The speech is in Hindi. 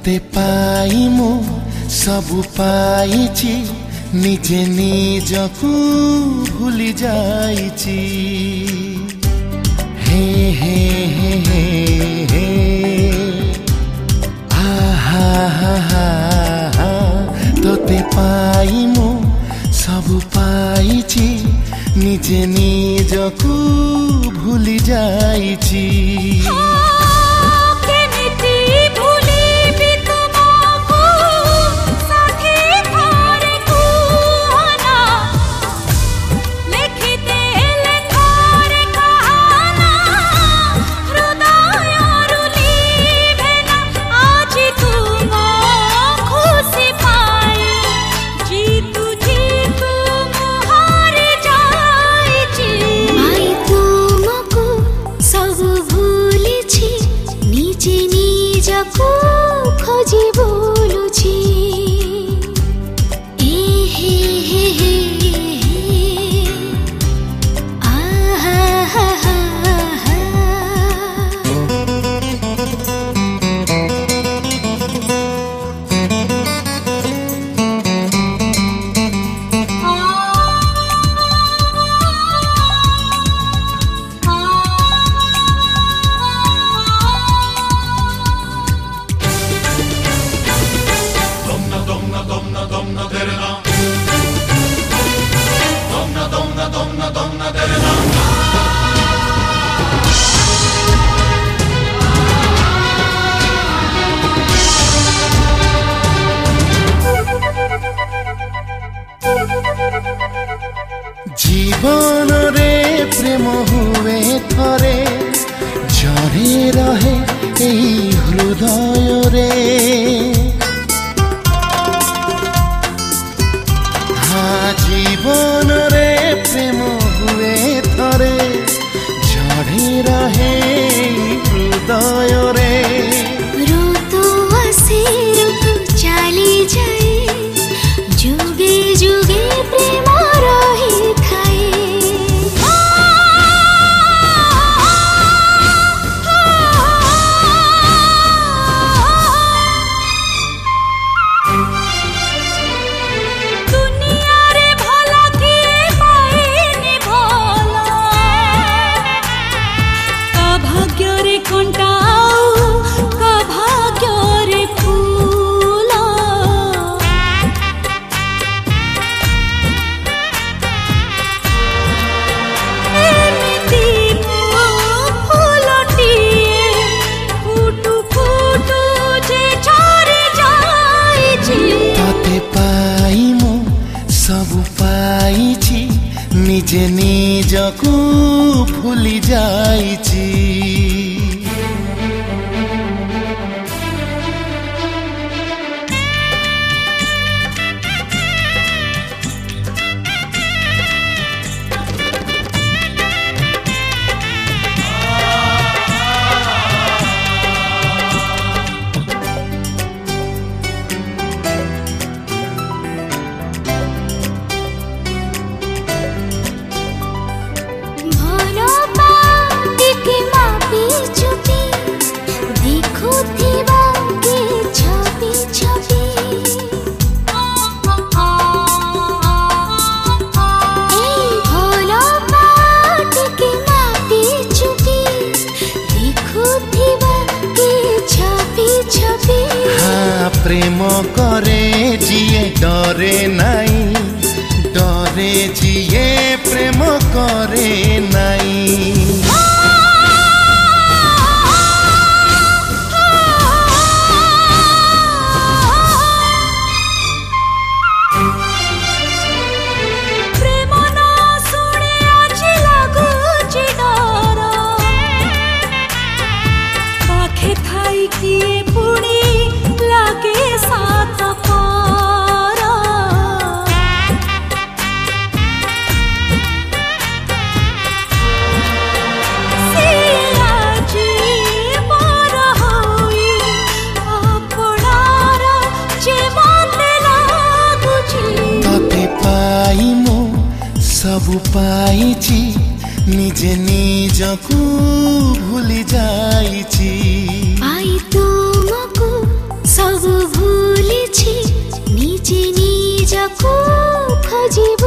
तोते पाई मु सबु पाइछि निजे निजकु भूली जाइछि। हे हे हे हे हे आहा हा हा हा तोते पाई मु सबु पाइछि निजे निजकु भूली जाइछि। खोजी बोलुछि ए हे हे हे आहा हा हा हा जीवन रे प्रेम हुए थरे झरे रहे एई हृदय रे। हाँ जीवन रे प्रेम हुए थरे झरे रहे एई हृदय रे। ऋतु आसे ऋतु चली जाए जुगे जुगे प्रेम रही थाए। सबु पाइछि निजे निजकु भूली जाइछि। प्रेम करे जिए डरे नाई डरे जिए प्रेम करे नाई। सबु पाइछि निजे निजकु भूली जाइछि। पाई तुमको सब भूलिछि निजे निजको खोजी